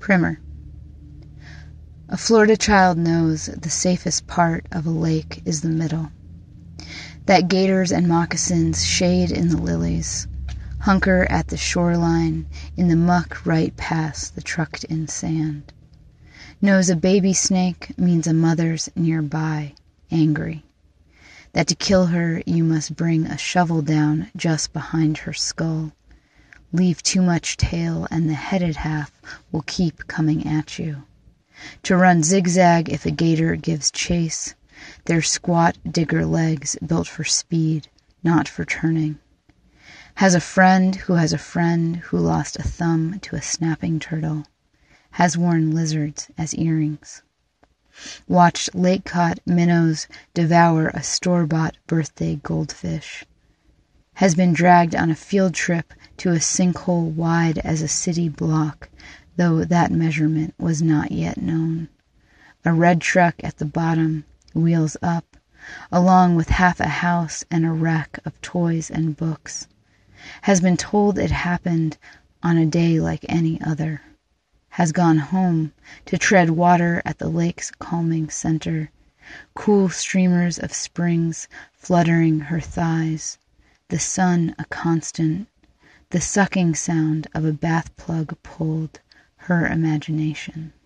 Primer. A Florida child knows the safest part of a lake is the middle. That gaiters and moccasins shade in the lilies, hunker at the shoreline in the muck right past the trucked-in sand. Knows a baby snake means a mother's nearby, angry. That to kill her you must bring a shovel down just behind her skull. Leave too much tail and the headed half will keep coming at you. To run zigzag if a gator gives chase, their squat digger legs built for speed, not for turning. Has a friend who has a friend who lost a thumb to a snapping turtle. Has worn lizards as earrings. Watched lake-caught minnows devour a store-bought birthday goldfish. Has been dragged on a field trip to a sinkhole wide as a city block, though that measurement was not yet known. A red truck at the bottom, wheels up, along with half a house and a wreck of toys and books. Has been told it happened on a day like any other. Has gone home to tread water at the lake's calming center, cool streamers of springs fluttering her thighs, the sun a constant, the sucking sound of a bath plug pulled, her imagination.